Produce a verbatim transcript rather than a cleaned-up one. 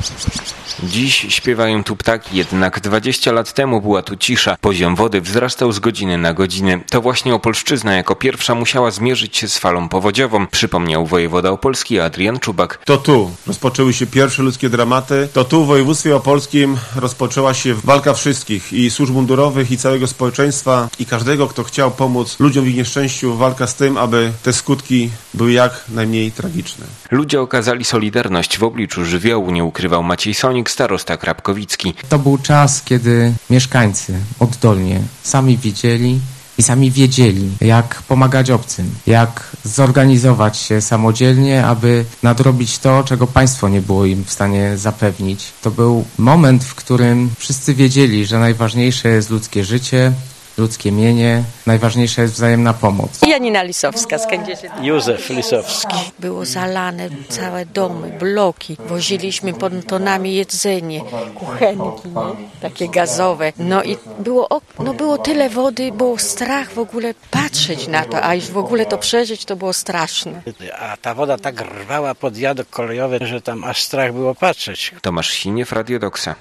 Dziś śpiewają tu ptaki, jednak dwadzieścia lat temu była tu cisza. Poziom wody wzrastał z godziny na godzinę. To właśnie Opolszczyzna jako pierwsza musiała zmierzyć się z falą powodziową, przypomniał wojewoda opolski Adrian Czubak. To tu rozpoczęły się pierwsze ludzkie dramaty. To tu w województwie opolskim rozpoczęła się walka wszystkich, i służb mundurowych, i całego społeczeństwa, i każdego, kto chciał pomóc ludziom w ich nieszczęściu, walka z tym, aby te skutki były jak najmniej tragiczne. Ludzie okazali solidarność w obliczu żywiołu, nie ukrywał Maciej Sonik, starosta krapkowicki. To był czas, kiedy mieszkańcy oddolnie sami widzieli i sami wiedzieli, jak pomagać obcym, jak zorganizować się samodzielnie, aby nadrobić to, czego państwo nie było im w stanie zapewnić. To był moment, w którym wszyscy wiedzieli, że najważniejsze jest ludzkie życie, ludzkie mienie, najważniejsza jest wzajemna pomoc. Janina Lisowska z Kędzierzy. Józef Lisowski. Było zalane całe domy, bloki. Woziliśmy pontonami jedzenie, kuchenki, nie? Takie gazowe. No i było, no było tyle wody, było strach w ogóle patrzeć na to, a już w ogóle to przeżyć to było straszne. A ta woda tak rwała pod jadok kolejowy, że tam aż strach było patrzeć. Tomasz Siniew, Radio Doksa.